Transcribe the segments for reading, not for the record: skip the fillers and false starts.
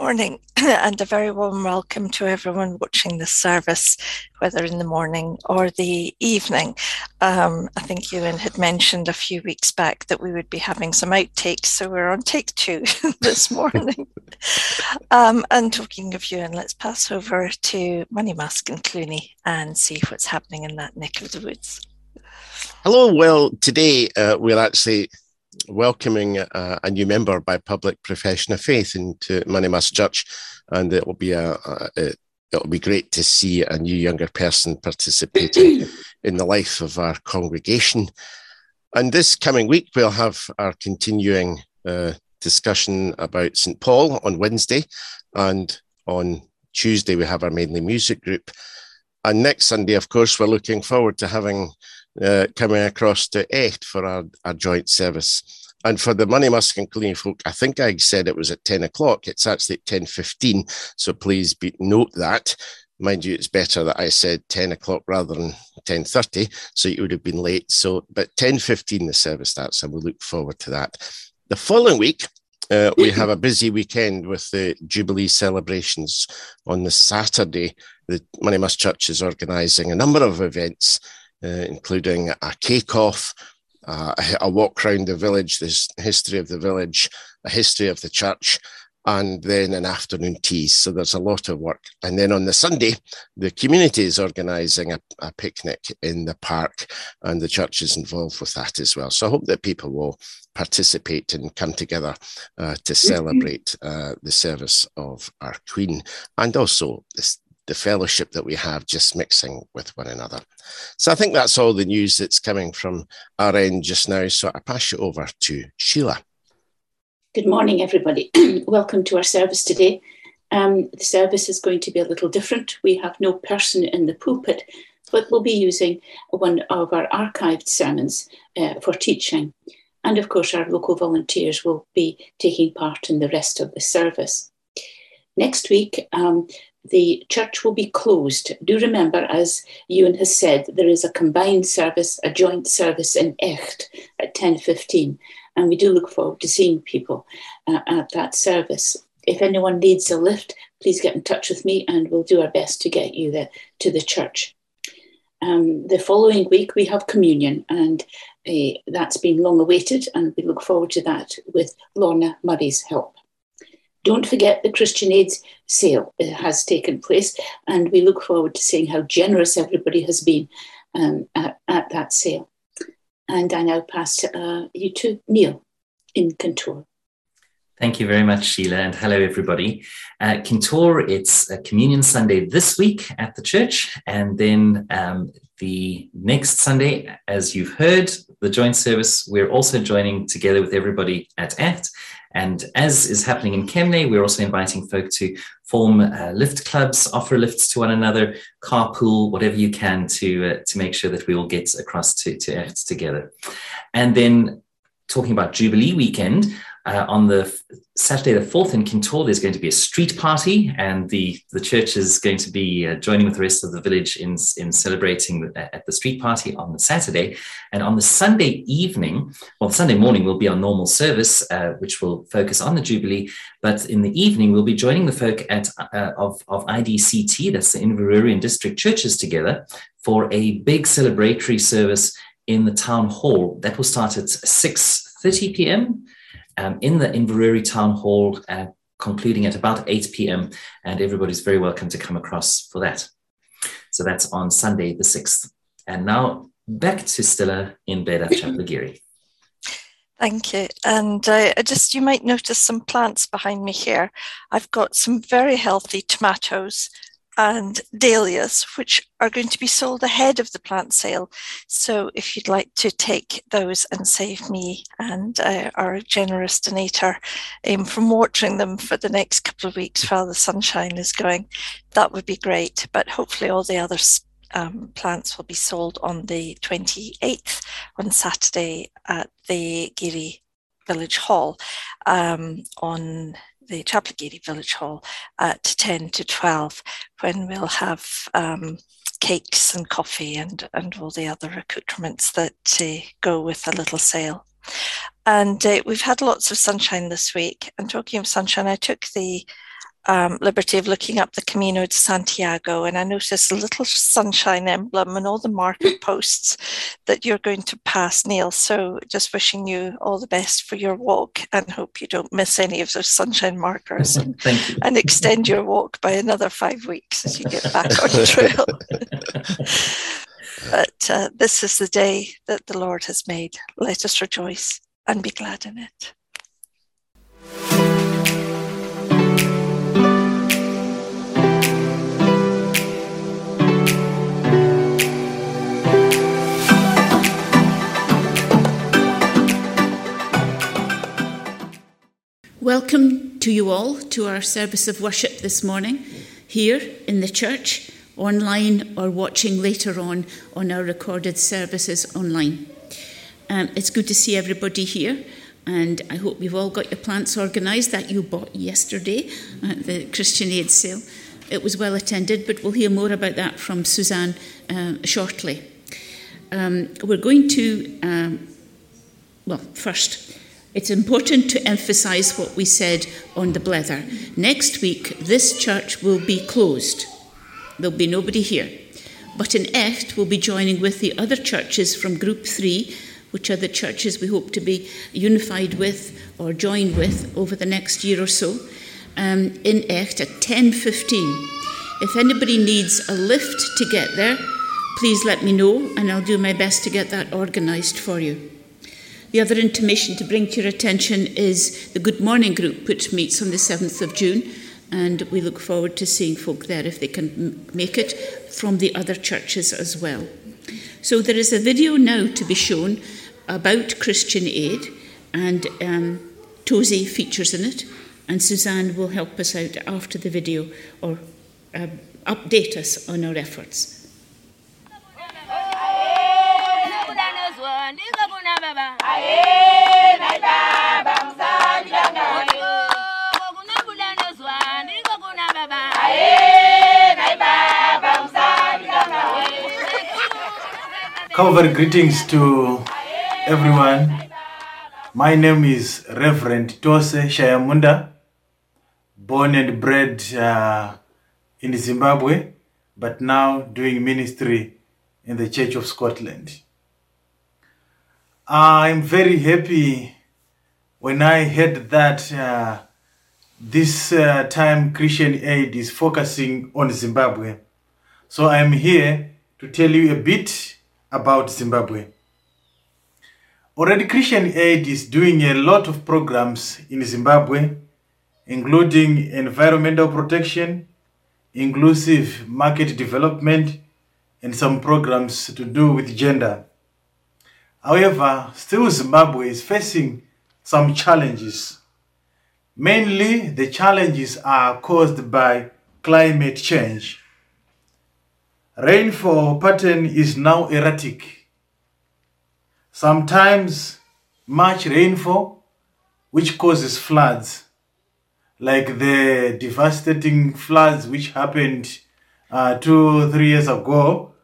Morning and a very warm welcome to everyone watching this service, whether in the morning or the evening. I think Ewan had mentioned a few weeks back that we would be having some outtakes, so we're on take 2 this morning. And talking of Ewan, let's pass over to Moneymask and Cluny and see what's happening in that neck of the woods. Hello. Well, today we're actually welcoming a new member by public profession of faith into Moneymask Church, and it'll be great to see a new younger person participating in the life of our congregation. And this coming week we'll have our continuing discussion about St. Paul on Wednesday, and on Tuesday we have our mainly music group, and next Sunday, of course, we're looking forward to having coming across to Echt for our joint service. And for the Moneymask and Cluny folk, I think I said it was at 10 o'clock. It's actually at 10:15, so please note that. Mind you, it's better that I said 10 o'clock rather than 10:30, so you would have been late. So, but 10:15 the service starts, and we look forward to that. The following week, we have a busy weekend with the Jubilee celebrations. On the Saturday, the Moneymask Church is organising a number of events, including a cake-off, a walk around the village, the history of the village, a history of the church, and then an afternoon tea. So there's a lot of work. And then on the Sunday, the community is organising a picnic in the park, and the church is involved with that as well. So I hope that people will participate and come together to celebrate the service of our Queen, and also the fellowship that we have, just mixing with one another. So I think that's all the news that's coming from our end just now. So I pass you over to Sheila. Good morning, everybody. Welcome to our service today. The service is going to be a little different. We have no person in the pulpit, but we'll be using one of our archived sermons for teaching. And of course, our local volunteers will be taking part in the rest of the service. Next week, the church will be closed. Do remember, as Ewan has said, there is a combined service, a joint service in Echt at 10:15. And we do look forward to seeing people at that service. If anyone needs a lift, please get in touch with me and we'll do our best to get you to the church. The following week we have communion, and that's been long awaited, and we look forward to that with Lorna Murray's help. Don't forget the Christian Aid sale has taken place, and we look forward to seeing how generous everybody has been at that sale. And I now pass you to Neil in Kintore. Thank you very much, Sheila, and hello, everybody. Kintore, it's a Communion Sunday this week at the church, and then the next Sunday, as you've heard, the joint service, we're also joining together with everybody at Echt. And as is happening in Kemnay, we're also inviting folk to form lift clubs, offer lifts to one another, carpool, whatever you can to make sure that we all get across to Echt together. And then talking about Jubilee weekend, on the Saturday the 4th in Kintore, there's going to be a street party, and the church is going to be joining with the rest of the village in celebrating at the street party on the Saturday. And on the Sunday evening, well, Sunday morning will be our normal service, which will focus on the Jubilee, but in the evening we'll be joining the folk of IDCT, that's the Inverurie and District Churches, together for a big celebratory service in the town hall. That will start at 6:30 p.m. In the Inverurie Town Hall, concluding at about 8 p.m. And everybody's very welcome to come across for that. So that's on Sunday the 6th. And now back to Stella in Beda Chapelgiri. Thank you. And you might notice some plants behind me here. I've got some very healthy tomatoes and dahlias, which are going to be sold ahead of the plant sale. So if you'd like to take those and save me and our generous donator from watering them for the next couple of weeks while the sunshine is going, that would be great. But hopefully all the other plants will be sold on the 28th, on Saturday, at the Giri Village Hall, on the Chapelgiri Village Hall at 10 to 12, when we'll have cakes and coffee and all the other accoutrements that go with a little sale. And we've had lots of sunshine this week. And talking of sunshine, I took the liberty of looking up the Camino de Santiago, and I noticed a little sunshine emblem and all the marker posts that you're going to pass, Neil. So just wishing you all the best for your walk, and hope you don't miss any of those sunshine markers. Thank you. And extend your walk by another 5 weeks as you get back on trail. But this is the day that the Lord has made. Let us rejoice and be glad in it. Welcome to you all to our service of worship this morning, here in the church, online or watching later on our recorded services online. It's good to see everybody here, and I hope you've all got your plants organised that you bought yesterday at the Christian Aid sale. It was well attended, but we'll hear more about that from Suzanne shortly. We're going to, first, it's important to emphasise what we said on the blether. Next week, this church will be closed. There'll be nobody here. But in Echt, we'll be joining with the other churches from Group 3, which are the churches we hope to be unified with or joined with over the next year or so, in Echt at 10:15. If anybody needs a lift to get there, please let me know, and I'll do my best to get that organised for you. The other intimation to bring to your attention is the Good Morning Group, which meets on the 7th of June, and we look forward to seeing folk there if they can make it from the other churches as well. So there is a video now to be shown about Christian Aid, and Tozy features in it, and Suzanne will help us out after the video or update us on our efforts. Calvary greetings to everyone. My name is Reverend Tose Shayamunda, born and bred in Zimbabwe, but now doing ministry in the Church of Scotland. I'm very happy when I heard that this time Christian Aid is focusing on Zimbabwe. So I'm here to tell you a bit about Zimbabwe. Already Christian Aid is doing a lot of programs in Zimbabwe, including environmental protection, inclusive market development, and some programs to do with gender. However, still Zimbabwe is facing some challenges. Mainly, the challenges are caused by climate change. Rainfall pattern is now erratic. Sometimes much rainfall, which causes floods, like the devastating floods which happened 2-3 years ago,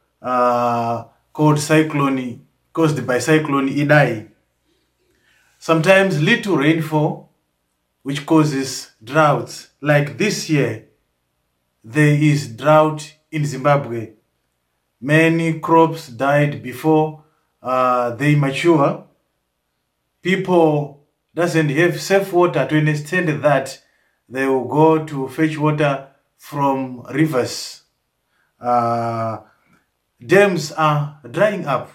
caused by Cyclone Idai. Sometimes little rainfall, which causes droughts. Like this year, there is drought in Zimbabwe. Many crops died before they mature. People doesn't have safe water to an extent that they will go to fetch water from rivers. Dams are drying up.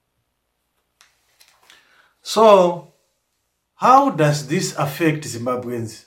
So, how does this affect Zimbabweans?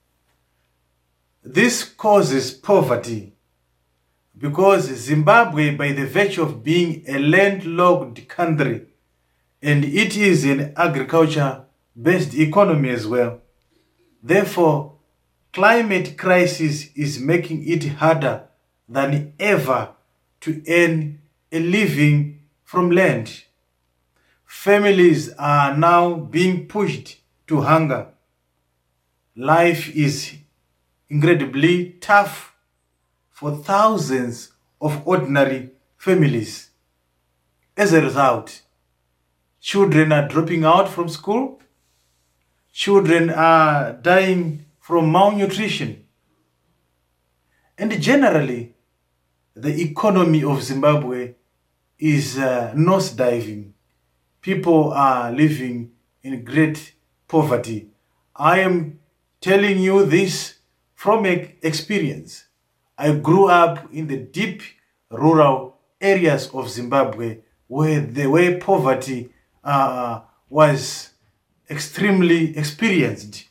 This causes poverty because Zimbabwe, by the virtue of being a landlocked country, and it is an agriculture-based economy as well. Therefore, climate crisis is making it harder than ever to earn a living from land. Families are now being pushed to hunger. Life is incredibly tough for thousands of ordinary families. As a result, children are dropping out from school. Children are dying from malnutrition. And generally, the economy of Zimbabwe is nosediving. People are living in great poverty. I am telling you this from experience. I grew up in the deep rural areas of Zimbabwe where poverty was extremely experienced.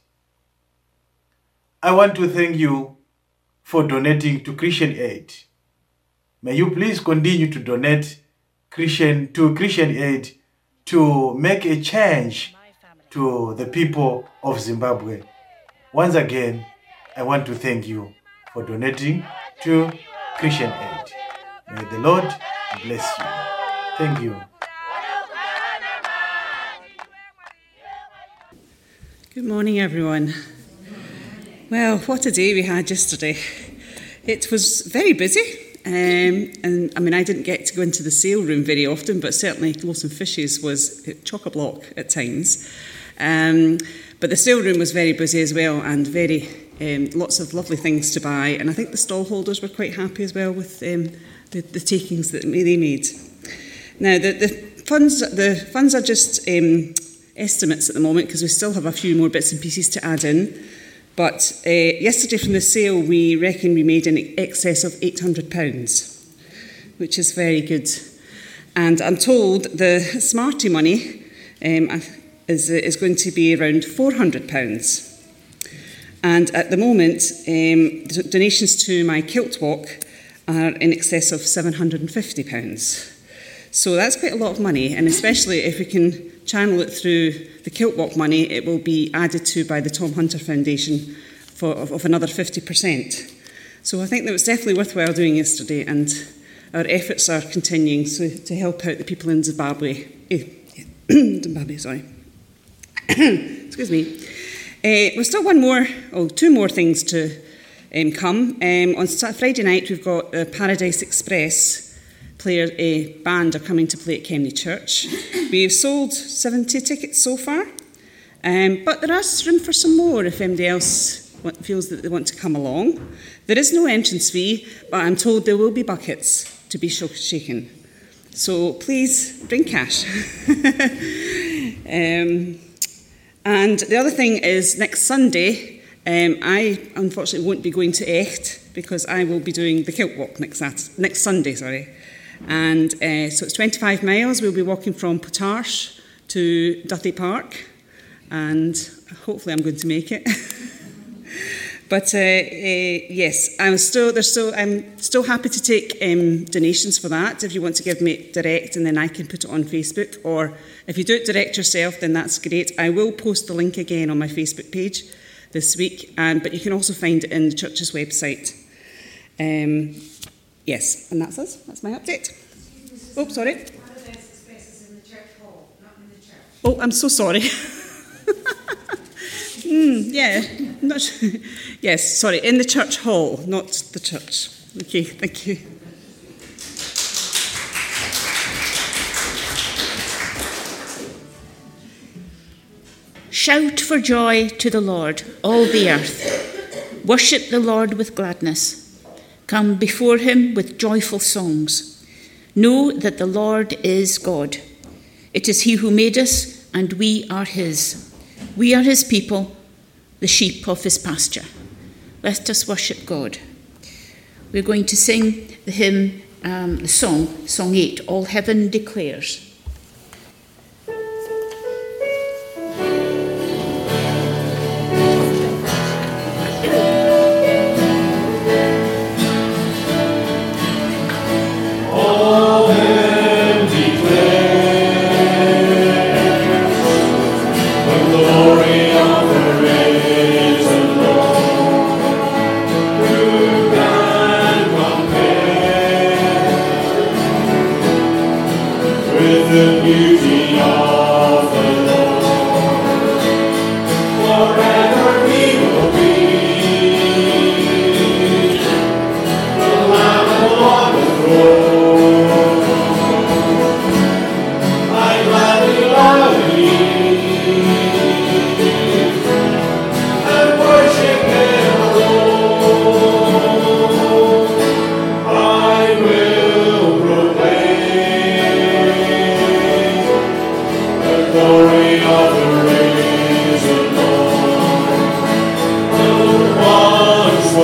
I want to thank you for donating to Christian Aid. May you please continue to donate to Christian Aid to make a change to the people of Zimbabwe. Once again, I want to thank you for donating to Christian Aid. May the Lord bless you. Thank you. Good morning, everyone. Well, what a day we had yesterday. It was very busy. And I mean, I didn't get to go into the sale room very often, but certainly Close and Fishes was chock-a-block at times. But the sale room was very busy as well, and very lots of lovely things to buy. And I think the stall holders were quite happy as well with the takings that they made. Now, the funds are just estimates at the moment, because we still have a few more bits and pieces to add in. But yesterday from the sale, we reckon we made in excess of £800, which is very good. And I'm told the Smarty money is going to be around £400. And at the moment, donations to my kilt walk are in excess of £750. So that's quite a lot of money, and especially if we can channel it through the kilt walk money, it will be added to by the Tom Hunter Foundation of another 50%. So I think that was definitely worthwhile doing yesterday, and our efforts are continuing to help out the people in Zimbabwe. Zimbabwe, sorry. Excuse me. We've still two more things to come. On Friday night, we've got Paradise Express band are coming to play at Kemney Church. We've sold 70 tickets so far, but there is room for some more if anybody else feels that they want to come along. There is no entrance fee, but I'm told there will be buckets to be shaken. So please bring cash. And the other thing is next Sunday, I unfortunately won't be going to Echt because I will be doing the kilt walk next Sunday. And so it's 25 miles. We'll be walking from Potarsh to Dudley Park, and hopefully I'm going to make it. But yes, I'm still happy to take donations for that. If you want to give me direct, and then I can put it on Facebook, or if you do it direct yourself, then that's great. I will post the link again on my Facebook page this week, but you can also find it in the church's website. Yes, and that's us. That's my update. Oh, sorry. Paradise Express is in the church hall, not in the church. Oh, I'm so sorry. Yeah, not sure. Yes, sorry, in the church hall, not the church. Okay, thank you. Shout for joy to the Lord, all the earth. Worship the Lord with gladness. Come before him with joyful songs. Know that the Lord is God. It is he who made us, and we are his. We are his people, the sheep of his pasture. Let us worship God. We're going to sing the hymn, the song 8, All Heaven Declares. With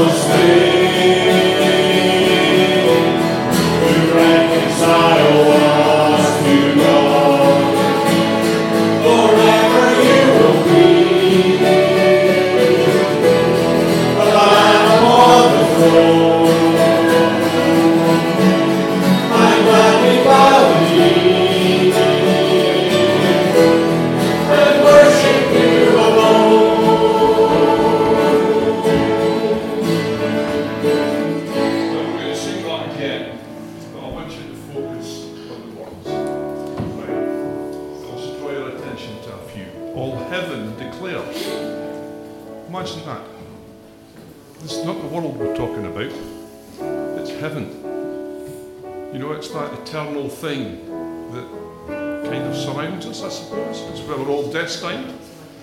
Imagine that. It's not the world we're talking about. It's heaven. You know, it's that eternal thing that kind of surrounds us, I suppose. It's where we're all destined.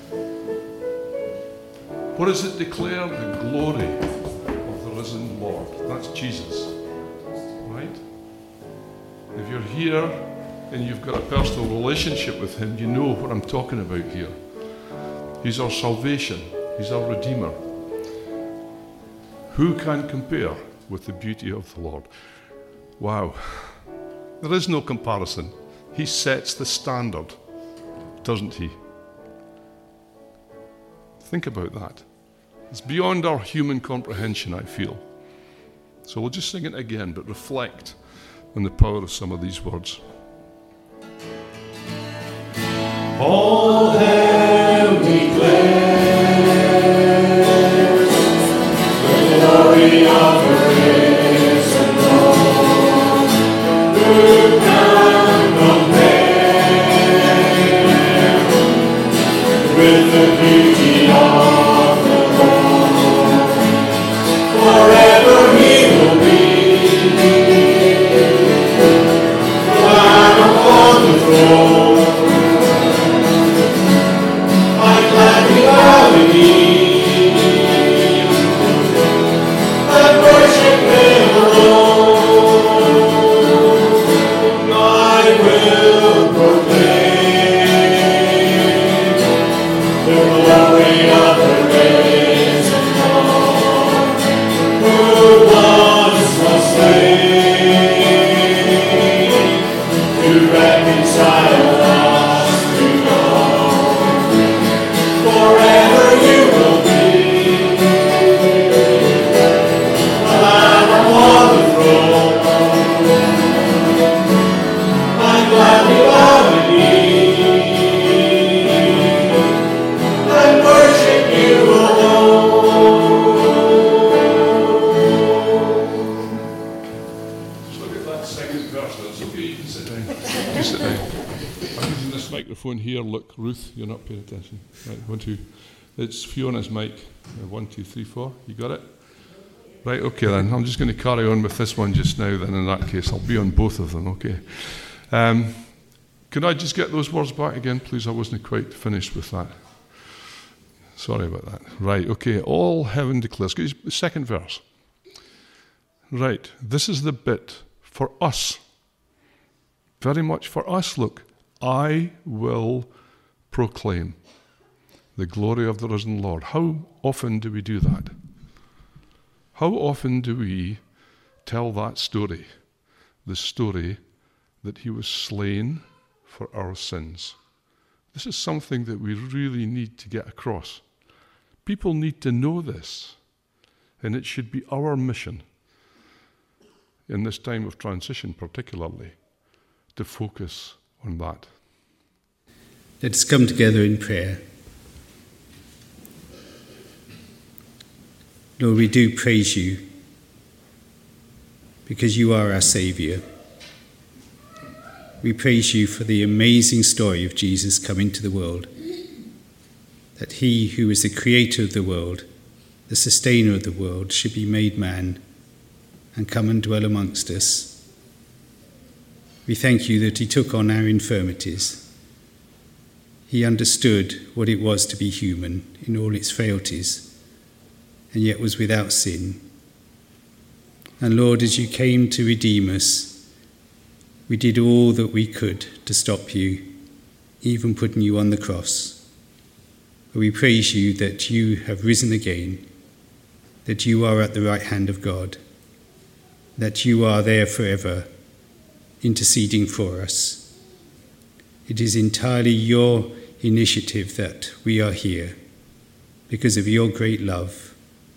What does it declare? The glory of the risen Lord. That's Jesus. Right? If you're here and you've got a personal relationship with him, you know what I'm talking about here. He's our salvation. He's our Redeemer. Who can compare with the beauty of the Lord? Wow. There is no comparison. He sets the standard, doesn't he? Think about that. It's beyond our human comprehension, I feel. So we'll just sing it again, but reflect on the power of some of these words. All hail declares the glory of the risen Lord, who can compare with the beauty of the Lord? Forever he will be the Lamb upon the throne. Here, look, Ruth, you're not paying attention. Right, 1, 2. It's Fiona's mic. 1, 2, 3, 4. You got it? Right, okay then. I'm just going to carry on with this one just now, then in that case. I'll be on both of them, okay. Can I just get those words back again, please? I wasn't quite finished with that. Sorry about that. Right, okay. All heaven declares. The second verse. Right, this is the bit for us. Very much for us, look. I will proclaim the glory of the risen Lord. How often do we do that? How often do we tell that story? The story that he was slain for our sins. This is something that we really need to get across. People need to know this, and it should be our mission in this time of transition particularly to focus on that. Let us come together in prayer. Lord, we do praise you because you are our Saviour. We praise you for the amazing story of Jesus coming to the world, that he who is the creator of the world, the sustainer of the world, should be made man and come and dwell amongst us. We thank you that he took on our infirmities. He understood what it was to be human in all its frailties, and yet was without sin. And Lord, as you came to redeem us, we did all that we could to stop you, even putting you on the cross. But we praise you that you have risen again, that you are at the right hand of God, that you are there forever, interceding for us. It is entirely your initiative that we are here, because of your great love.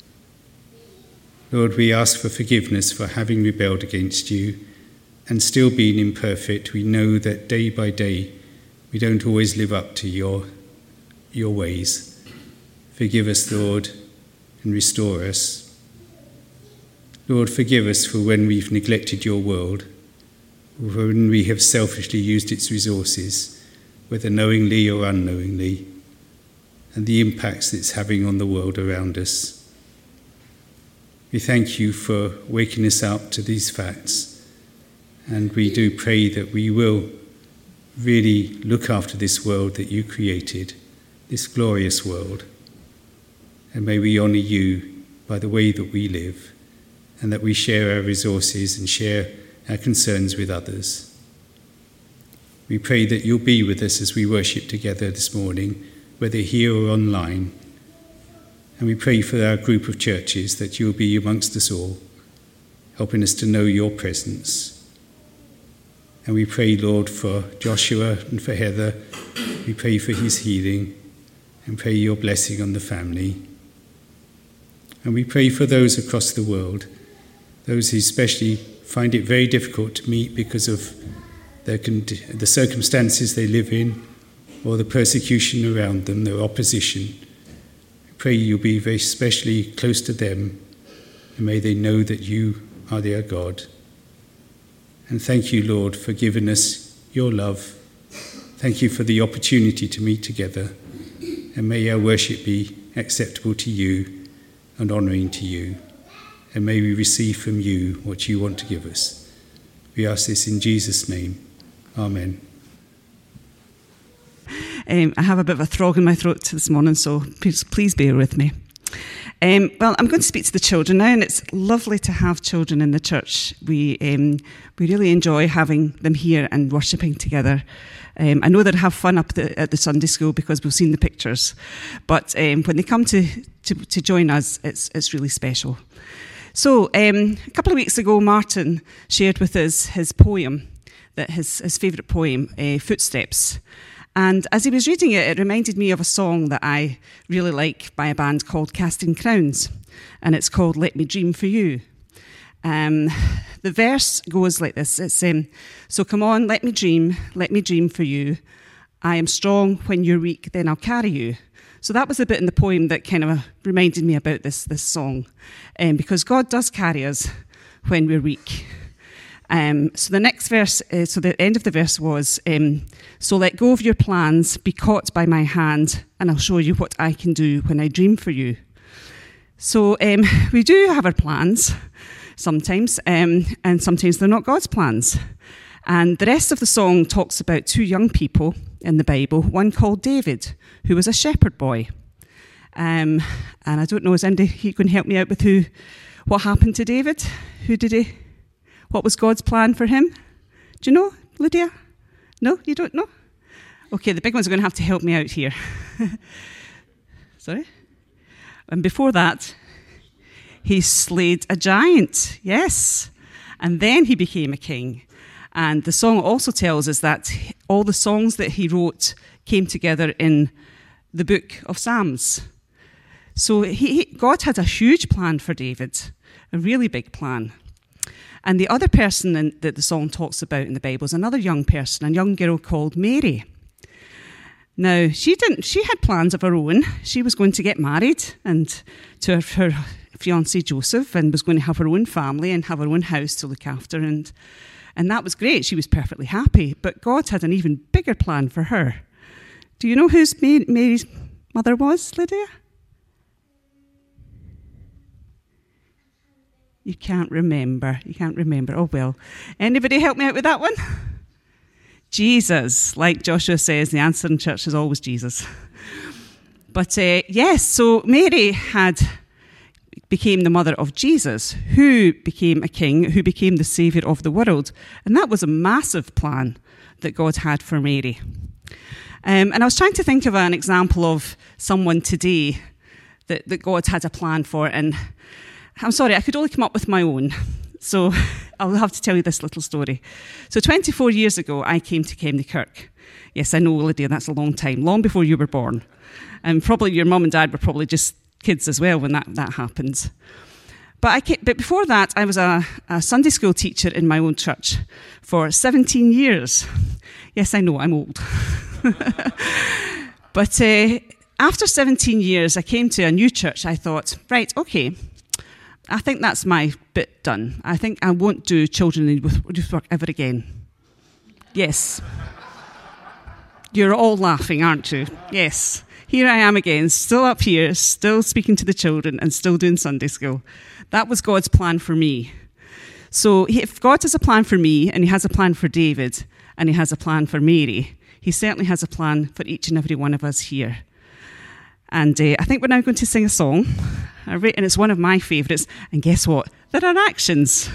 Lord, we ask for forgiveness for having rebelled against you, and still being imperfect. We know that day by day we don't always live up to your ways. Forgive us, Lord, and restore us. Lord, forgive us for when we've neglected your world, or when we have selfishly used its resources, whether knowingly or unknowingly, and the impacts it's having on the world around us. We thank you for waking us up to these facts, and we do pray that we will really look after this world that you created, this glorious world, and may we honour you by the way that we live, and that we share our resources and share our concerns with others. We pray that you'll be with us as we worship together this morning, whether here or online. And we pray for our group of churches that you'll be amongst us all, helping us to know your presence. And we pray, Lord, for Joshua and for Heather. We pray for his healing and pray your blessing on the family. And we pray for those across the world, those who especially find it very difficult to meet because of the circumstances they live in or the persecution around them, their opposition. We pray you'll be very especially close to them, and may they know that you are their God. And thank you, Lord, for giving us your love. Thank you for the opportunity to meet together, and may our worship be acceptable to you and honouring to you, and may we receive from you what you want to give us. We ask this in Jesus' name. Amen. I have a bit of a frog in my throat this morning, so please bear with me. Well, I'm going to speak to the children now, and it's lovely to have children in the church. We really enjoy having them here and worshipping together. I know they'll have fun up at the Sunday school because we've seen the pictures, but when they come to join us, it's really special. So a couple of weeks ago, Martin shared with us his poem, his favourite poem, Footsteps. And as he was reading it, it reminded me of a song that I really like by a band called Casting Crowns, and it's called Let Me Dream for You. The verse goes like this. It's, so come on, let me dream for you. I am strong when you're weak, then I'll carry you. So that was the bit in the poem that kind of reminded me about this song, because God does carry us when we're weak. So the next verse, so the end of the verse was, so let go of your plans, be caught by my hand, and I'll show you what I can do when I dream for you. So we do have our plans sometimes, and sometimes they're not God's plans. And the rest of the song talks about two young people in the Bible, one called David, who was a shepherd boy. And I don't know, is anybody going to help me out with what happened to David? What was God's plan for him? Do you know, Lydia? No, you don't know? Okay, the big ones are going to have to help me out here. Sorry? And before that, he slayed a giant, yes. And then he became a king. And the song also tells us that all the songs that he wrote came together in the book of Psalms. So God had a huge plan for David, a really big plan. And the other person that the song talks about in the Bible is another young person, a young girl called Mary. Now, she had plans of her own. She was going to get married and to her fiancé Joseph, and was going to have her own family and have her own house to look after. And that was great. She was perfectly happy. But God had an even bigger plan for her. Do you know who Mary's mother was, Lydia? You can't remember. Oh, well. Anybody help me out with that one? Jesus. Like Joshua says, the answer in church is always Jesus. But yes, so Mary became the mother of Jesus, who became a king, who became the saviour of the world. And that was a massive plan that God had for Mary. And I was trying to think of an example of someone today that God had a plan for. And I'm sorry, I could only come up with my own. So I'll have to tell you this little story. So 24 years ago, I came to Kemney Kirk. Yes, I know, Lydia, that's a long time, long before you were born. And probably your mum and dad were probably just kids as well when that happened. But before that, I was a Sunday school teacher in my own church for 17 years. Yes, I know, I'm old. But after 17 years, I came to a new church. I thought, right, okay, I think that's my bit done. I think I won't do children in youth work ever again. Yes. You're all laughing, aren't you? Yes. Here I am again, still up here, still speaking to the children and still doing Sunday school. That was God's plan for me. So if God has a plan for me, and he has a plan for David, and he has a plan for Mary, he certainly has a plan for each and every one of us here. And I think we're now going to sing a song, and it's one of my favourites. And guess what? There are actions.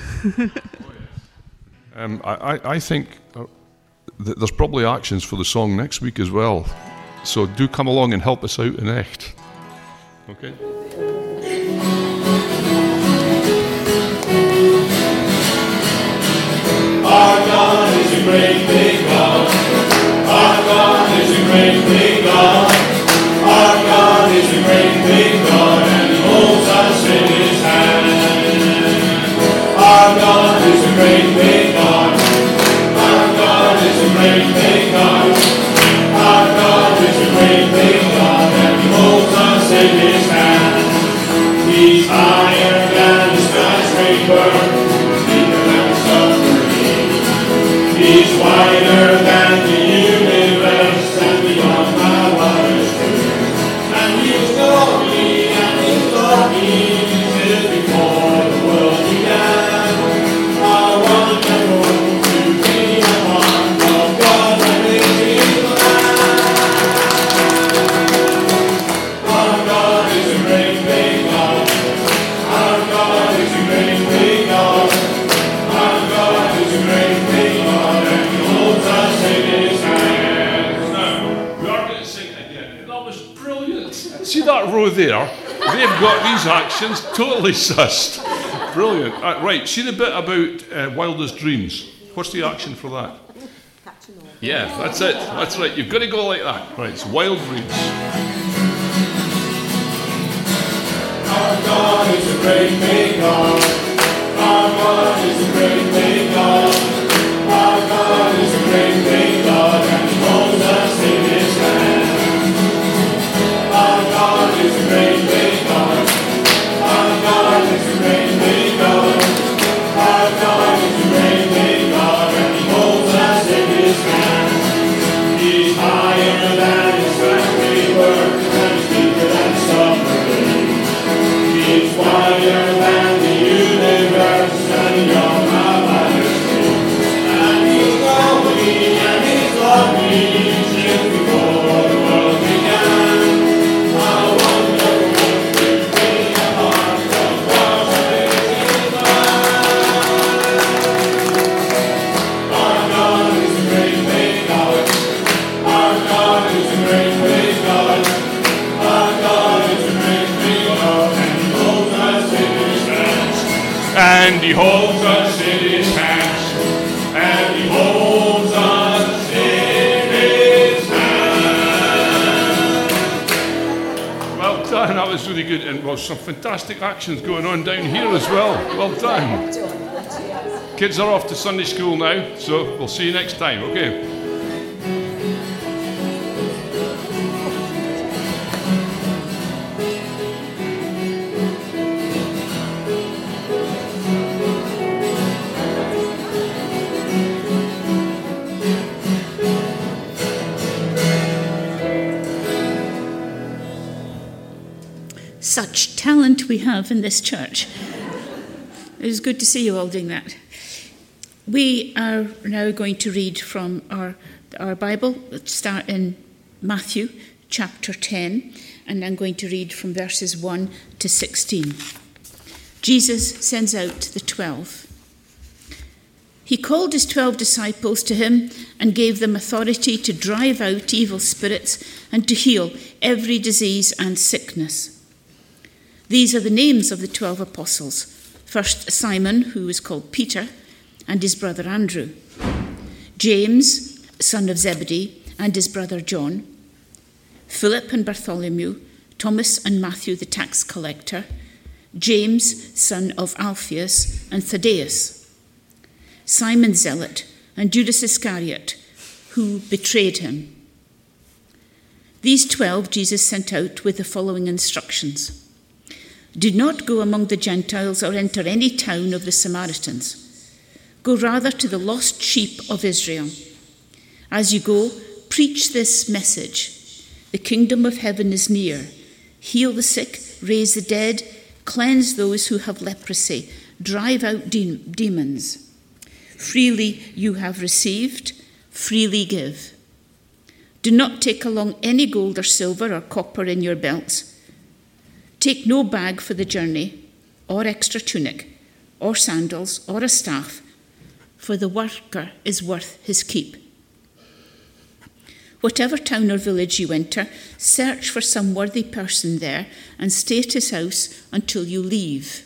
I think that there's probably actions for the song next week as well. So do come along and help us out in Echt. Okay? Our God is a great big God. Our God is a great big God. Our God is a great big God, and he holds us in his hand. Our God is a great big God. Our God is a great big God. Our God is a great big God, and he holds us in his hand. He's higher than the skyscraper. He's wider than the universe and beyond my wildest dreams. And his glory is before the world began. How wonderful to be a part of God's amazing plan. Our God is a great big God. Our God is a great big God. Our God is a great big God. See that row there? They've got these actions totally sussed. Brilliant. Right, see the bit about wildest dreams. What's the action for that? Yeah, that's it. That's right. You've got to go like that. Right, it's wild dreams. Our God is a great big God. Our God is a great big God. Our God is a great big God, and he holds us in his hand. Our God is a great big God. Our God is a great big God. Our God is a great big God, and he holds us in his hand. He's higher than the skyscraper, and he's deeper than submarine. He's wider than the universe, and beyond my wildest dreams. And his glory is before the world began. And he holds us in his hands. And he holds us in his hands. Well done, that was really good. And well, some fantastic actions going on down here as well. Well done. Kids are off to Sunday school now, so we'll see you next time, okay? Such talent we have in this church. It is good to see you all doing that. We are now going to read from our Bible. Let's start in Matthew chapter 10, and I'm going to read from verses 1 to 16. Jesus sends out the 12. He called his 12 disciples to him and gave them authority to drive out evil spirits and to heal every disease and sickness. These are the names of the 12 apostles. First, Simon, who is called Peter, and his brother Andrew. James, son of Zebedee, and his brother John. Philip and Bartholomew, Thomas and Matthew the tax collector, James, son of Alphaeus, and Thaddeus. Simon Zealot, and Judas Iscariot, who betrayed him. These 12 Jesus sent out with the following instructions. Do not go among the Gentiles or enter any town of the Samaritans. Go rather to the lost sheep of Israel. As you go, preach this message. The kingdom of heaven is near. Heal the sick, raise the dead, cleanse those who have leprosy, drive out demons. Freely you have received, freely give. Do not take along any gold or silver or copper in your belts. Take no bag for the journey, or extra tunic, or sandals, or a staff, for the worker is worth his keep. Whatever town or village you enter, search for some worthy person there and stay at his house until you leave.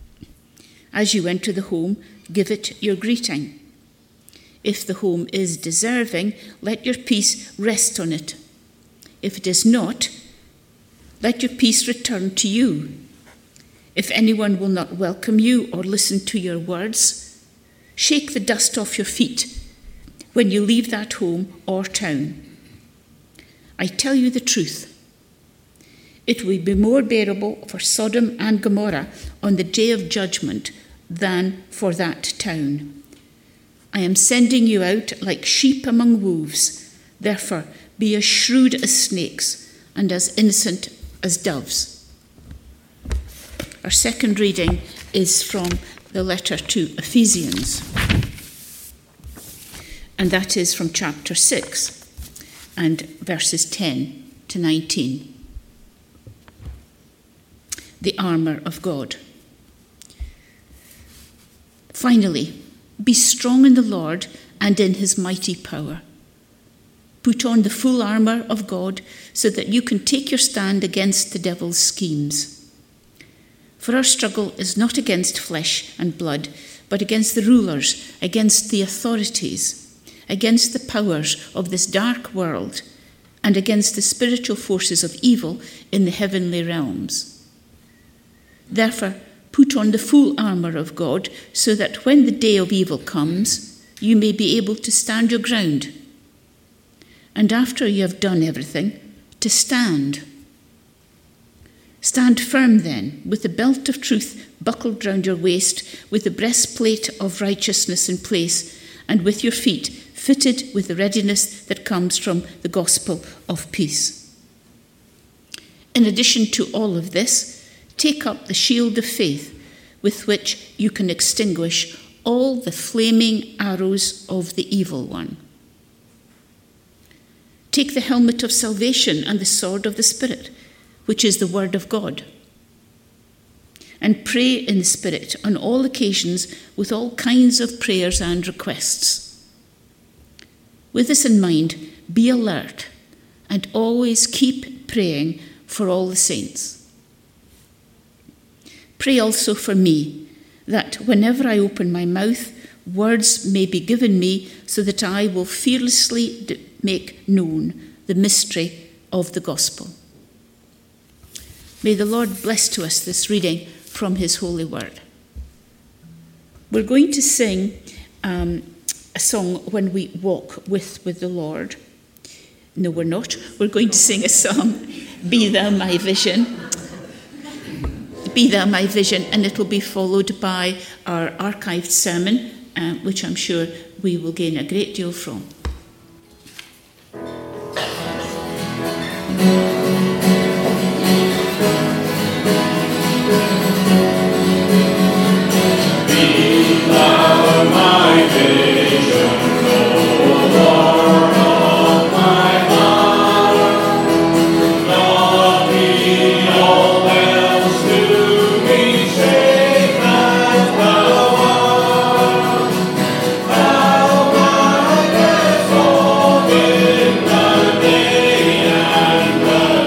As you enter the home, give it your greeting. If the home is deserving, let your peace rest on it. If it is not, let your peace return to you. If anyone will not welcome you or listen to your words, shake the dust off your feet when you leave that home or town. I tell you the truth. It will be more bearable for Sodom and Gomorrah on the day of judgment than for that town. I am sending you out like sheep among wolves. Therefore, be as shrewd as snakes and as innocent as doves. Our second reading is from the letter to Ephesians, and that is from chapter 6 and verses 10 to 19. The armour of God. Finally, be strong in the Lord and in his mighty power. Put on the full armour of God so that you can take your stand against the devil's schemes. For our struggle is not against flesh and blood, but against the rulers, against the authorities, against the powers of this dark world, and against the spiritual forces of evil in the heavenly realms. Therefore, put on the full armour of God so that when the day of evil comes, you may be able to stand your ground. And after you have done everything, to stand. Stand firm then, with the belt of truth buckled round your waist, with the breastplate of righteousness in place, and with your feet fitted with the readiness that comes from the gospel of peace. In addition to all of this, take up the shield of faith, with which you can extinguish all the flaming arrows of the evil one. Take the helmet of salvation and the sword of the Spirit, which is the word of God. And pray in the Spirit on all occasions with all kinds of prayers and requests. With this in mind, be alert and always keep praying for all the saints. Pray also for me, that whenever I open my mouth, words may be given me so that I will fearlessly make known the mystery of the gospel. May the Lord bless to us this reading from his holy word. We're going to sing a song when we walk with the Lord. No, we're not. We're going to sing a song, Be Thou My Vision. Be Thou My Vision, and it will be followed by our archived sermon, which I'm sure we will gain a great deal from. Be thou my vision, O Lord of my heart. Not me all else to be safe as thou art. Thou my best hope in the day and the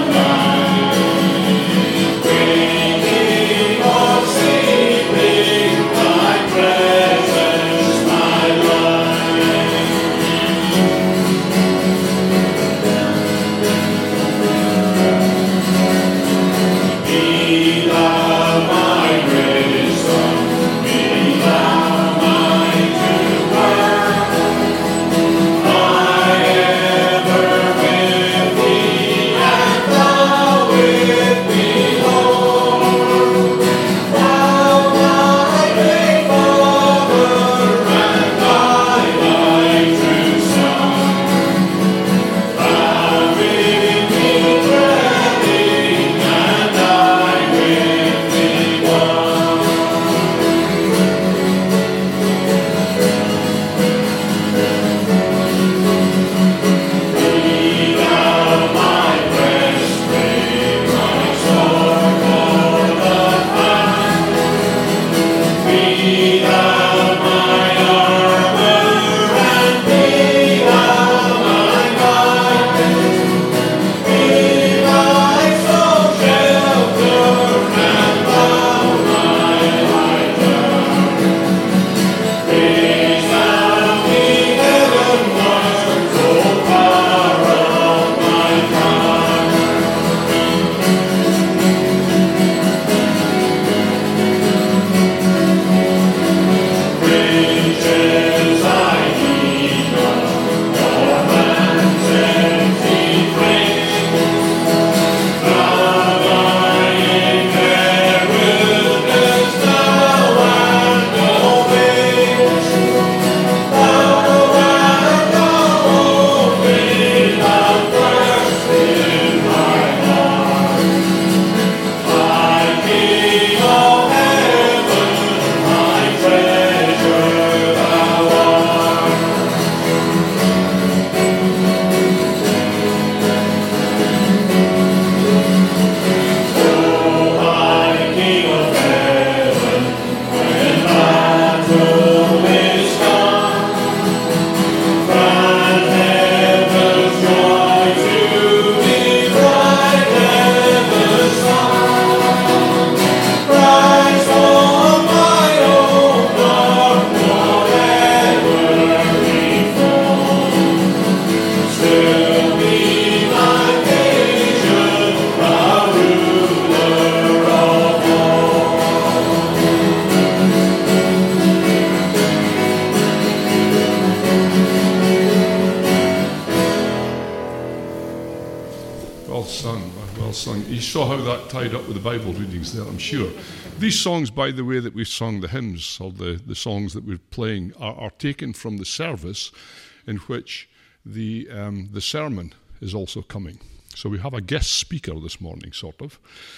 saw how that tied up with the Bible readings there, I'm sure. These songs, by the way, that we've sung, the hymns, or the songs that we're playing, are taken from the service in which the sermon is also coming. So we have a guest speaker this morning, sort of.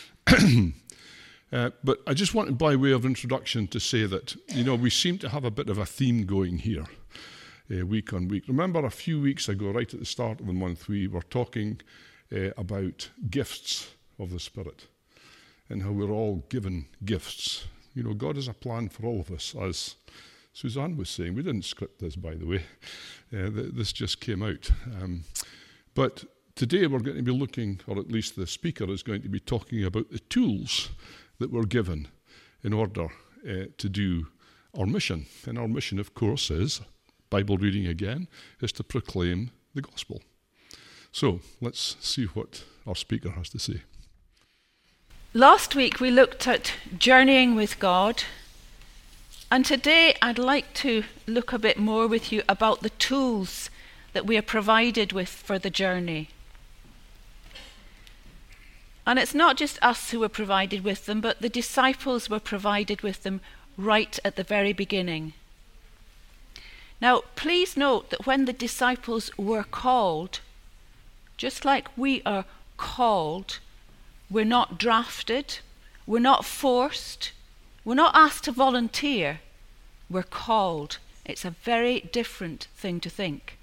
But I just wanted, by way of introduction, to say that, we seem to have a bit of a theme going here, week on week. Remember, a few weeks ago, right at the start of the month, we were talking about gifts of the Spirit and how we're all given gifts. God has a plan for all of us, as Suzanne was saying. We didn't script this, by the way. This just came out. But today we're going to be looking, or at least the speaker is going to be talking about the tools that we're given in order to do our mission. And our mission, of course, is, Bible reading again, is to proclaim the gospel. So let's see what our speaker has to say. Last week we looked at journeying with God, and today I'd like to look a bit more with you about the tools that we are provided with for the journey. And it's not just us who were provided with them, but the disciples were provided with them right at the very beginning. Now, please note that when the disciples were called, just like we are called, we're not drafted, we're not forced, we're not asked to volunteer, we're called. It's a very different thing to think.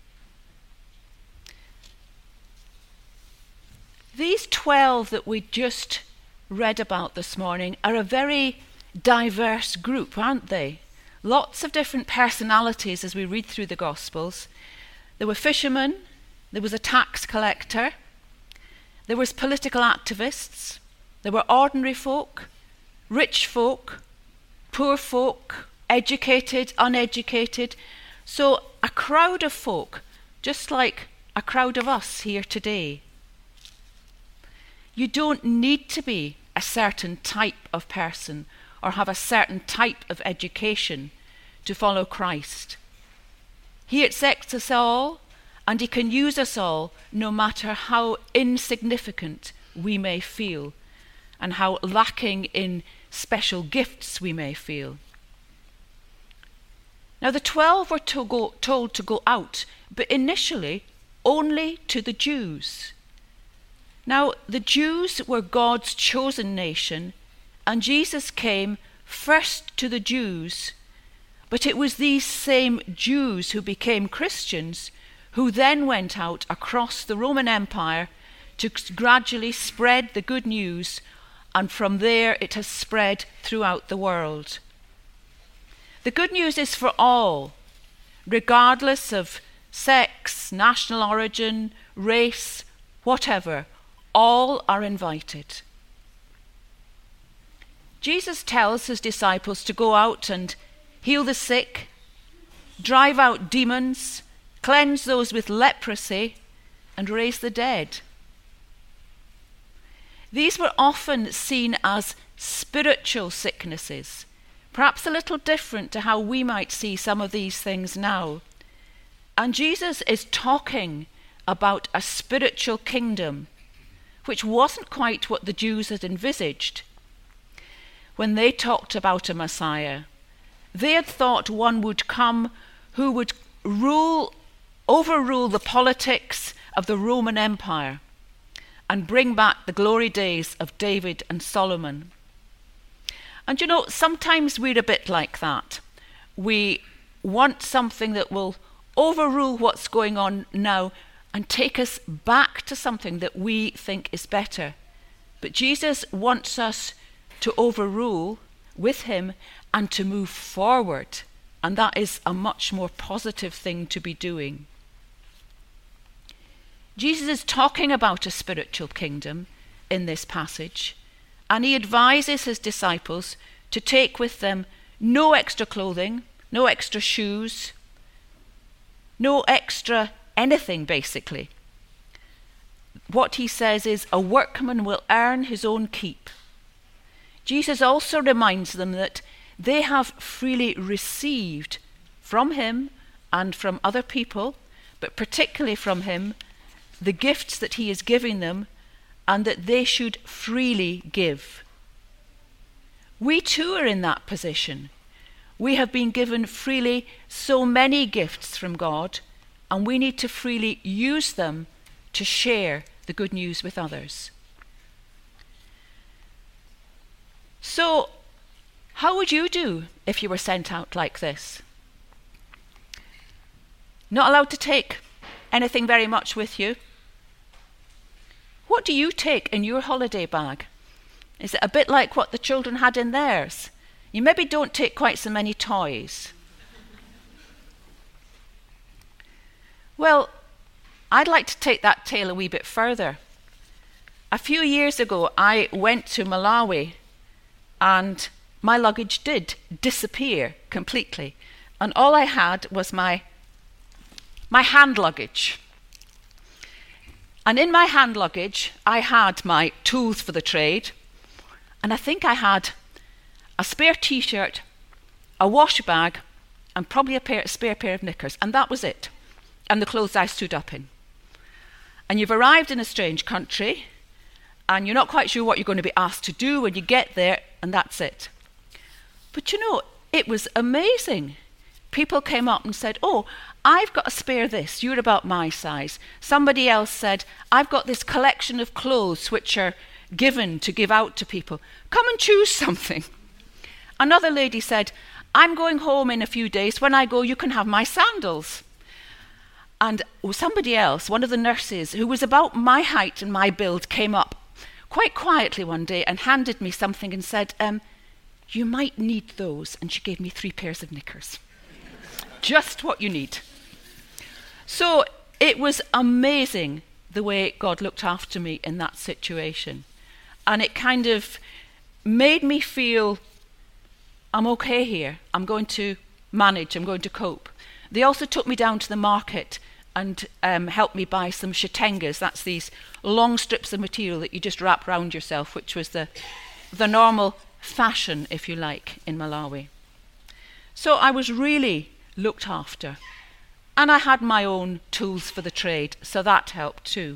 These 12 that we just read about this morning are a very diverse group, aren't they? Lots of different personalities as we read through the Gospels. There were fishermen, there was a tax collector, there was political activists, there were ordinary folk, rich folk, poor folk, educated, uneducated. So a crowd of folk, just like a crowd of us here today. You don't need to be a certain type of person or have a certain type of education to follow Christ. He accepts us all, and he can use us all no matter how insignificant we may feel and how lacking in special gifts we may feel. Now the 12 were told to go out, but initially only to the Jews. Now, the Jews were God's chosen nation, and Jesus came first to the Jews, but it was these same Jews who became Christians who then went out across the Roman Empire to gradually spread the good news, and from there it has spread throughout the world. The good news is for all, regardless of sex, national origin, race, whatever. All are invited. Jesus tells his disciples to go out and heal the sick, drive out demons, cleanse those with leprosy, and raise the dead. These were often seen as spiritual sicknesses, perhaps a little different to how we might see some of these things now. And Jesus is talking about a spiritual kingdom, which wasn't quite what the Jews had envisaged. When they talked about a Messiah, they had thought one would come who would overrule the politics of the Roman Empire and bring back the glory days of David and Solomon. And sometimes we're a bit like that. We want something that will overrule what's going on now and take us back to something that we think is better. But Jesus wants us to overrule with him and to move forward. And that is a much more positive thing to be doing. Jesus is talking about a spiritual kingdom in this passage, and he advises his disciples to take with them no extra clothing, no extra shoes, no extra anything, basically. What he says is a workman will earn his own keep. Jesus also reminds them that they have freely received from him and from other people, but particularly from him, the gifts that he is giving them, and that they should freely give. We too are in that position. We have been given freely so many gifts from God, and we need to freely use them to share the good news with others. So, how would you do if you were sent out like this? Not allowed to take anything very much with you? What do you take in your holiday bag? Is it a bit like what the children had in theirs? You maybe don't take quite so many toys. Well, I'd like to take that tale a wee bit further. A few years ago, I went to Malawi, and my luggage did disappear completely. And all I had was my hand luggage. And in my hand luggage, I had my tools for the trade, and I think I had a spare t-shirt, a wash bag, and probably a spare pair of knickers, and that was it, and the clothes I stood up in. And you've arrived in a strange country, and you're not quite sure what you're going to be asked to do when you get there, and that's it. But you know, it was amazing. People came up and said, "Oh, I've got a spare this, you're about my size." Somebody else said, "I've got this collection of clothes which are given to give out to people. Come and choose something." Another lady said, "I'm going home in a few days. When I go, you can have my sandals." And somebody else, one of the nurses, who was about my height and my build, came up quite quietly one day and handed me something and said, "You might need those." And she gave me 3 pairs of knickers. Just what you need. So it was amazing the way God looked after me in that situation. And it kind of made me feel, I'm okay here. I'm going to manage. I'm going to cope. They also took me down to the market and helped me buy some shatengas. That's these long strips of material that you just wrap around yourself, which was the normal fashion, if you like, in Malawi. So I was really looked after. And I had my own tools for the trade, so that helped too.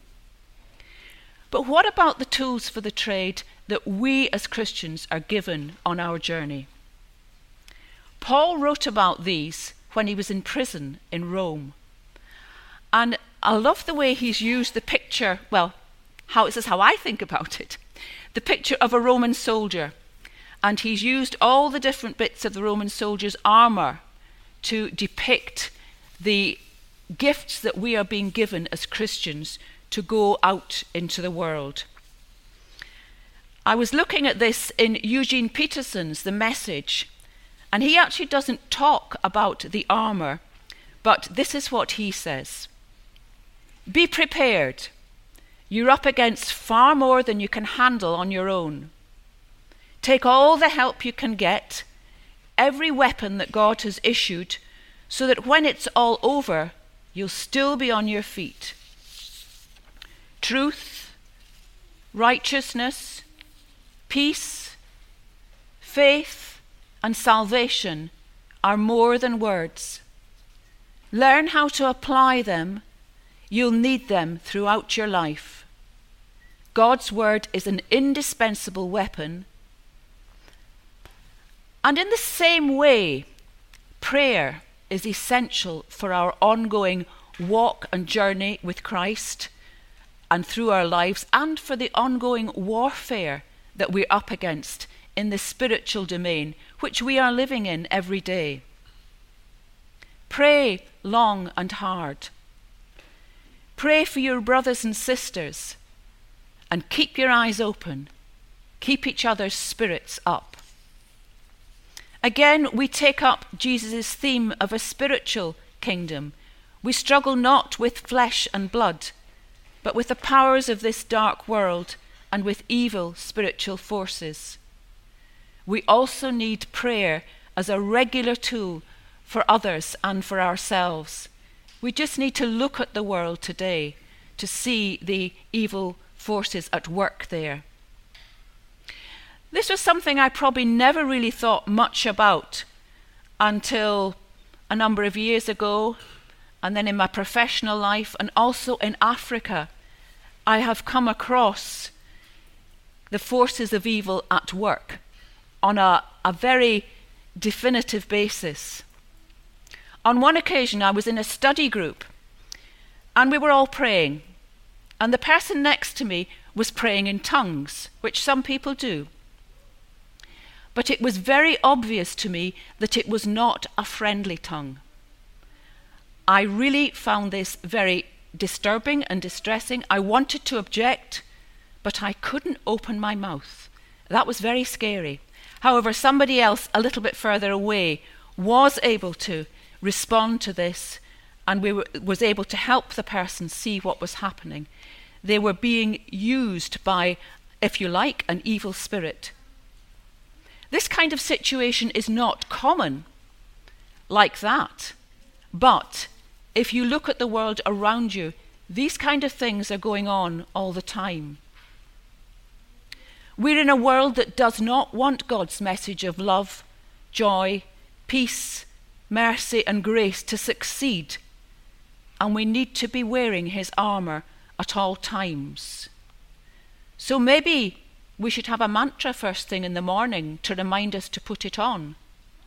But what about the tools for the trade that we as Christians are given on our journey? Paul wrote about these when he was in prison in Rome. And I love the way he's used the picture, this is how I think about it, the picture of a Roman soldier. And he's used all the different bits of the Roman soldier's armour to depict the gifts that we are being given as Christians to go out into the world. I was looking at this in Eugene Peterson's The Message, and he actually doesn't talk about the armour, but this is what he says. Be prepared. You're up against far more than you can handle on your own. Take all the help you can get, every weapon that God has issued, so that when it's all over, you'll still be on your feet. Truth, righteousness, peace, faith, and salvation are more than words. Learn how to apply them. You'll need them throughout your life. God's word is an indispensable weapon. And in the same way, prayer is essential for our ongoing walk and journey with Christ and through our lives, and for the ongoing warfare that we're up against in the spiritual domain, which we are living in every day. Pray long and hard. Pray for your brothers and sisters, and keep your eyes open. Keep each other's spirits up. Again, we take up Jesus' theme of a spiritual kingdom. We struggle not with flesh and blood, but with the powers of this dark world and with evil spiritual forces. We also need prayer as a regular tool for others and for ourselves. We just need to look at the world today to see the evil forces at work there. This was something I probably never really thought much about until a number of years ago, and then in my professional life, and also in Africa. I have come across the forces of evil at work on a very definitive basis. On one occasion, I was in a study group, and we were all praying, and the person next to me was praying in tongues, which some people do. But it was very obvious to me that it was not a friendly tongue. I really found this very disturbing and distressing. I wanted to object, but I couldn't open my mouth. That was very scary. However, somebody else a little bit further away was able to respond to this, and was able to help the person see what was happening. They were being used by, if you like, an evil spirit. This kind of situation is not common like that. But if you look at the world around you, these kind of things are going on all the time. We're in a world that does not want God's message of love, joy, peace, mercy and grace to succeed. And we need to be wearing his armour at all times. So maybe we should have a mantra first thing in the morning to remind us to put it on.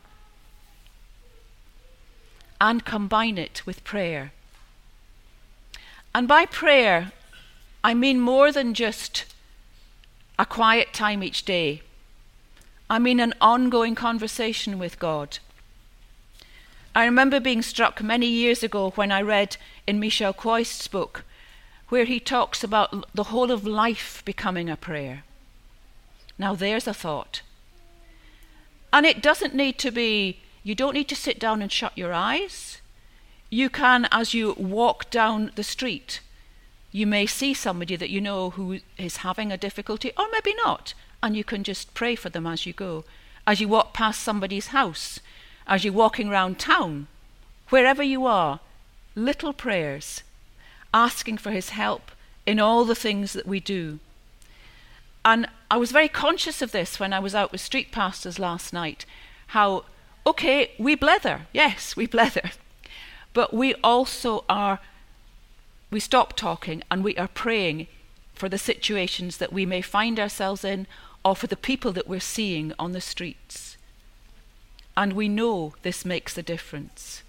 And combine it with prayer. And by prayer, I mean more than just a quiet time each day. I mean an ongoing conversation with God. I remember being struck many years ago when I read in Michel Coist's book, where he talks about the whole of life becoming a prayer. Now there's a thought. And it doesn't need to be, you don't need to sit down and shut your eyes. You can, as you walk down the street, you may see somebody that you know who is having a difficulty, or maybe not, and you can just pray for them as you go. As you walk past somebody's house, as you're walking around town, wherever you are, little prayers, asking for his help in all the things that we do. And I was very conscious of this when I was out with street pastors last night, how, okay, we blether, yes, we blether, but we also we stop talking and we are praying for the situations that we may find ourselves in, or for the people that we're seeing on the streets. And we know this makes a difference.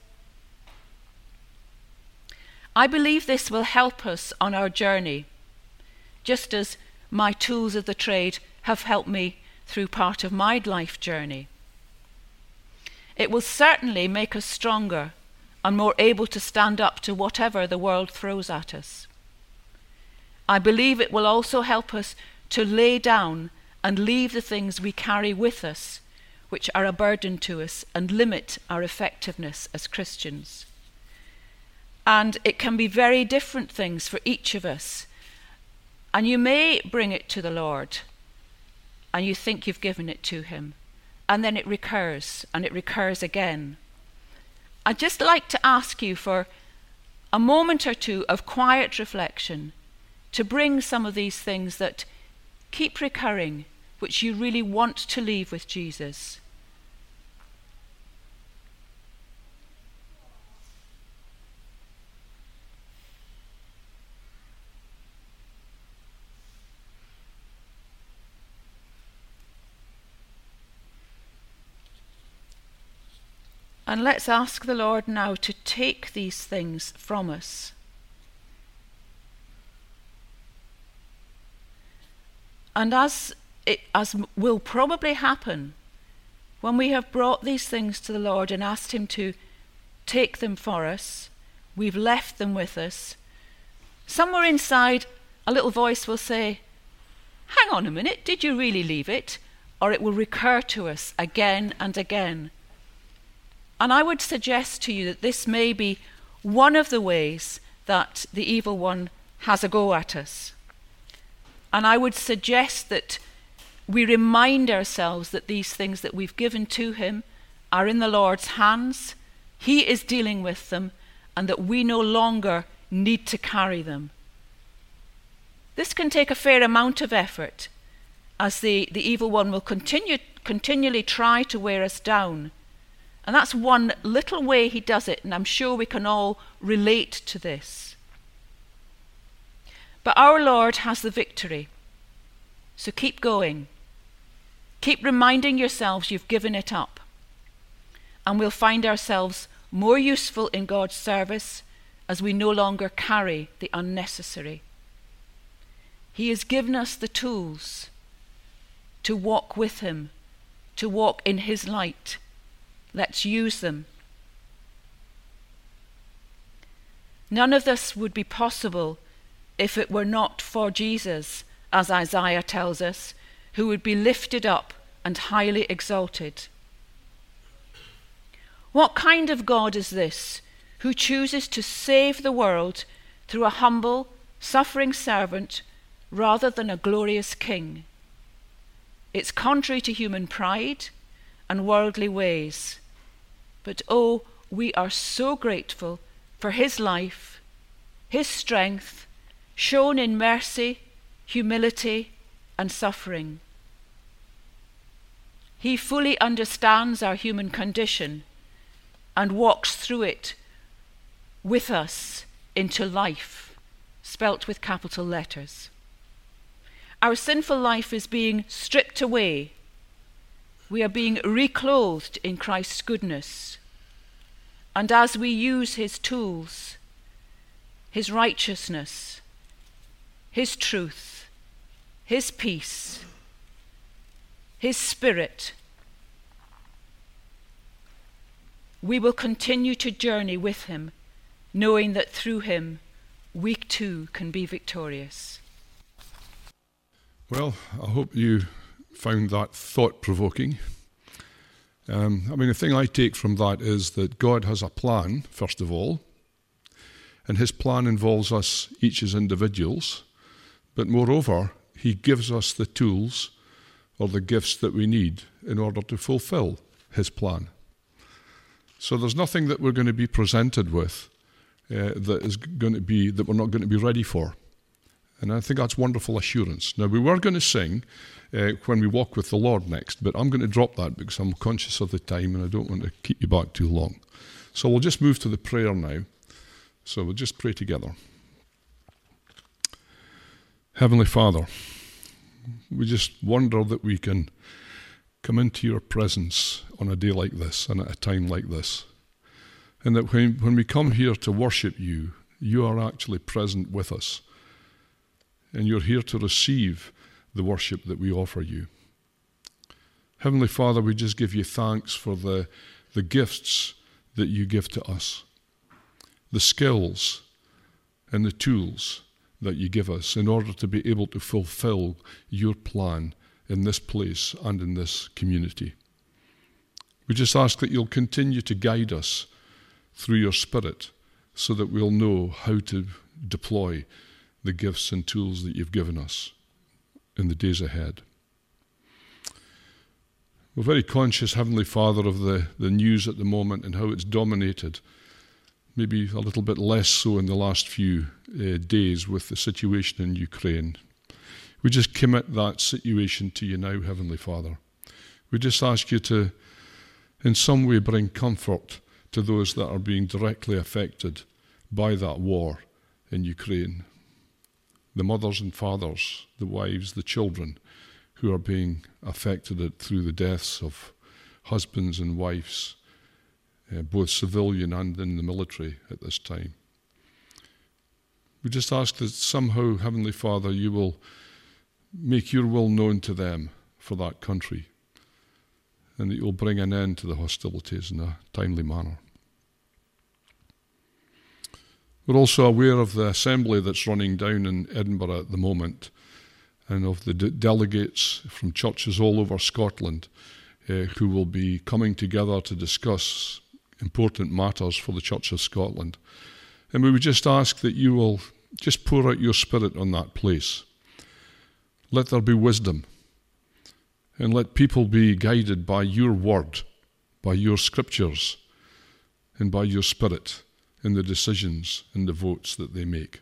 I believe this will help us on our journey, just as my tools of the trade have helped me through part of my life journey. It will certainly make us stronger and more able to stand up to whatever the world throws at us. I believe it will also help us to lay down and leave the things we carry with us, which are a burden to us and limit our effectiveness as Christians. And it can be very different things for each of us. And you may bring it to the Lord, and you think you've given it to him, and then it recurs, and it recurs again. I'd just like to ask you for a moment or two of quiet reflection to bring some of these things that keep recurring, which you really want to leave with Jesus. And let's ask the Lord now to take these things from us. And as will probably happen, when we have brought these things to the Lord and asked him to take them for us, we've left them with us, somewhere inside a little voice will say, hang on a minute, did you really leave it? Or it will recur to us again and again. And I would suggest to you that this may be one of the ways that the evil one has a go at us. And I would suggest that we remind ourselves that these things that we've given to him are in the Lord's hands. He is dealing with them, and that we no longer need to carry them. This can take a fair amount of effort, as the evil one will continually try to wear us down. And that's one little way he does it, and I'm sure we can all relate to this. But our Lord has the victory. So keep going. Keep reminding yourselves you've given it up. And we'll find ourselves more useful in God's service as we no longer carry the unnecessary. He has given us the tools to walk with him, to walk in his light. Let's use them. None of this would be possible if it were not for Jesus, as Isaiah tells us, who would be lifted up and highly exalted. What kind of God is this, who chooses to save the world through a humble, suffering servant rather than a glorious king? It's contrary to human pride and worldly ways. But oh, we are so grateful for his life, his strength, shown in mercy, humility, and suffering. He fully understands our human condition and walks through it with us into life, spelt with capital letters. Our sinful life is being stripped away. We are being reclothed in Christ's goodness. And as we use his tools, his righteousness, his truth, his peace, his spirit, we will continue to journey with him, knowing that through him we too can be victorious. Well, I hope you found that thought-provoking. The thing I take from that is that God has a plan, first of all, and his plan involves us each as individuals, but moreover, he gives us the tools or the gifts that we need in order to fulfill his plan. So there's nothing that we're going to be presented with that we're not going to be ready for. And I think that's wonderful assurance. Now, we were going to sing when we walk with the Lord next, but I'm going to drop that because I'm conscious of the time and I don't want to keep you back too long. So we'll just move to the prayer now. So we'll just pray together. Heavenly Father, we just wonder that we can come into your presence on a day like this and at a time like this. And that when we come here to worship you, you are actually present with us. And you're here to receive the worship that we offer you. Heavenly Father, we just give you thanks for the gifts that you give to us, the skills and the tools that you give us in order to be able to fulfill your plan in this place and in this community. We just ask that you'll continue to guide us through your Spirit so that we'll know how to deploy the gifts and tools that you've given us in the days ahead. We're very conscious, Heavenly Father, of the news at the moment and how it's dominated, maybe a little bit less so in the last few days with the situation in Ukraine. We just commit that situation to you now, Heavenly Father. We just ask you to, in some way, bring comfort to those that are being directly affected by that war in Ukraine. The mothers and fathers, the wives, the children who are being affected through the deaths of husbands and wives, both civilian and in the military at this time. We just ask that somehow, Heavenly Father, you will make your will known to them for that country, and that you'll bring an end to the hostilities in a timely manner. We're also aware of the assembly that's running down in Edinburgh at the moment, and of the delegates from churches all over Scotland who will be coming together to discuss important matters for the Church of Scotland. And we would just ask that you will just pour out your Spirit on that place. Let there be wisdom, and let people be guided by your word, by your scriptures, and by your Spirit in the decisions and the votes that they make.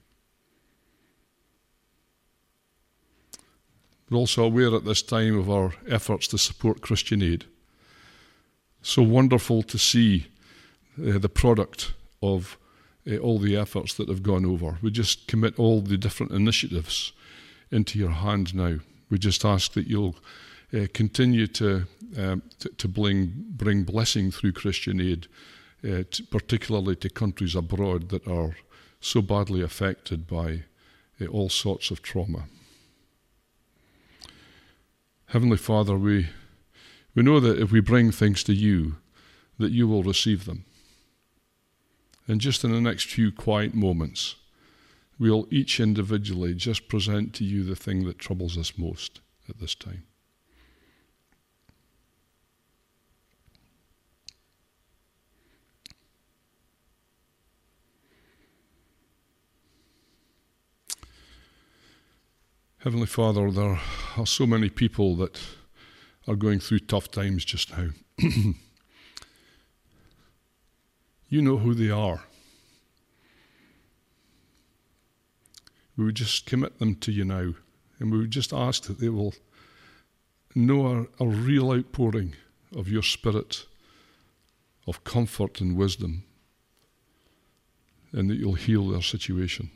We're also aware at this time of our efforts to support Christian Aid. So wonderful to see the product of all the efforts that have gone over. We just commit all the different initiatives into your hands now. We just ask that you'll continue to bring blessing through Christian Aid, particularly to countries abroad that are so badly affected by all sorts of trauma. Heavenly Father, we know that if we bring things to you, that you will receive them. And just in the next few quiet moments, we'll each individually just present to you the thing that troubles us most at this time. Heavenly Father, there are so many people that are going through tough times just now. You know who they are. We would just commit them to you now, and we would just ask that they will know a real outpouring of your Spirit, of comfort and wisdom, and that you'll heal their situation.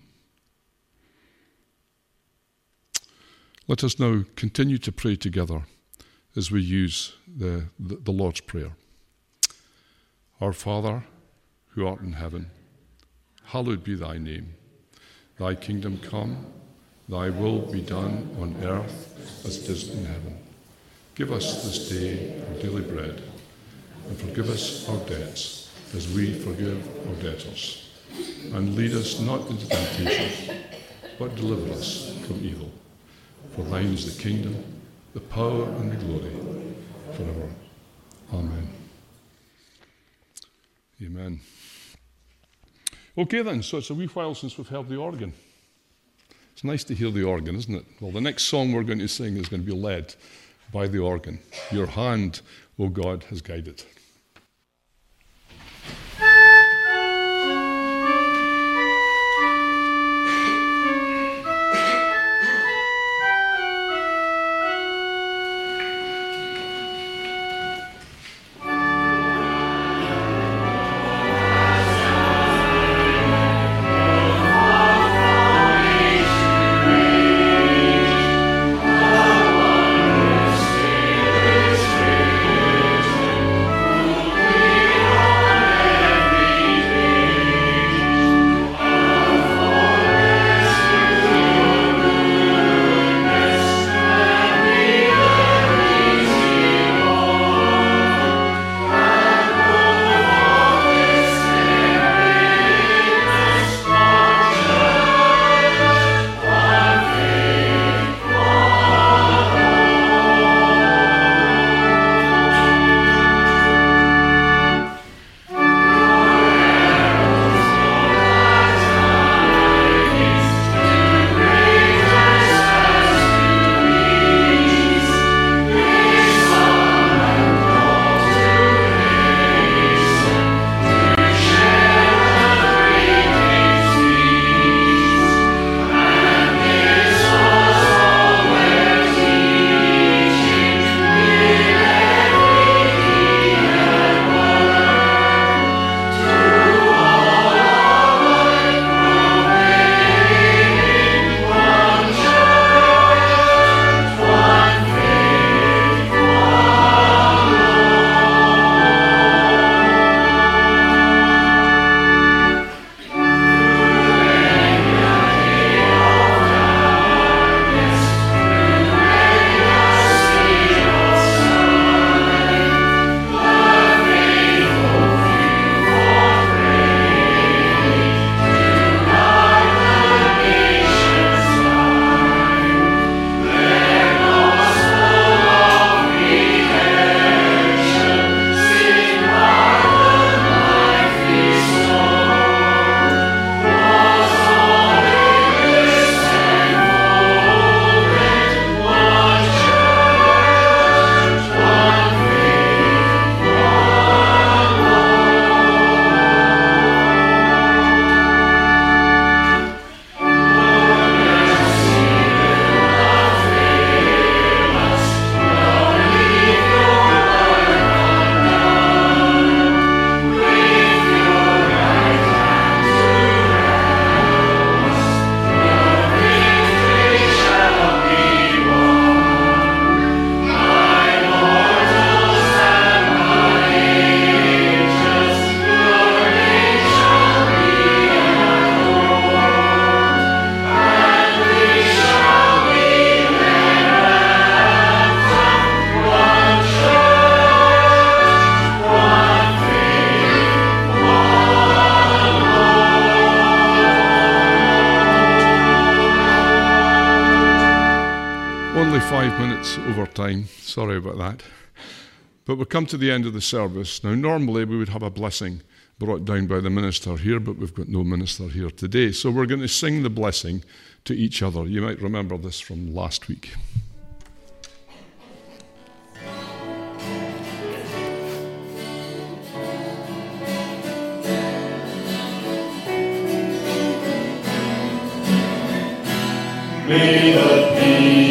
Let us now continue to pray together as we use the Lord's Prayer. Our Father, who art in heaven, hallowed be thy name. Thy kingdom come, thy will be done on earth as it is in heaven. Give us this day our daily bread, and forgive us our debts as we forgive our debtors. And lead us not into temptation, but deliver us from evil. For thine is the kingdom, the power, and the glory, forever. Amen. Amen. Okay then, so it's a wee while since we've heard the organ. It's nice to hear the organ, isn't it? Well, the next song we're going to sing is going to be led by the organ. Your hand, O God, has guided. Amen. 5 minutes over time. Sorry about that. But we've come to the end of the service. Now, normally we would have a blessing brought down by the minister here, but we've got no minister here today. So we're going to sing the blessing to each other. You might remember this from last week. May the peace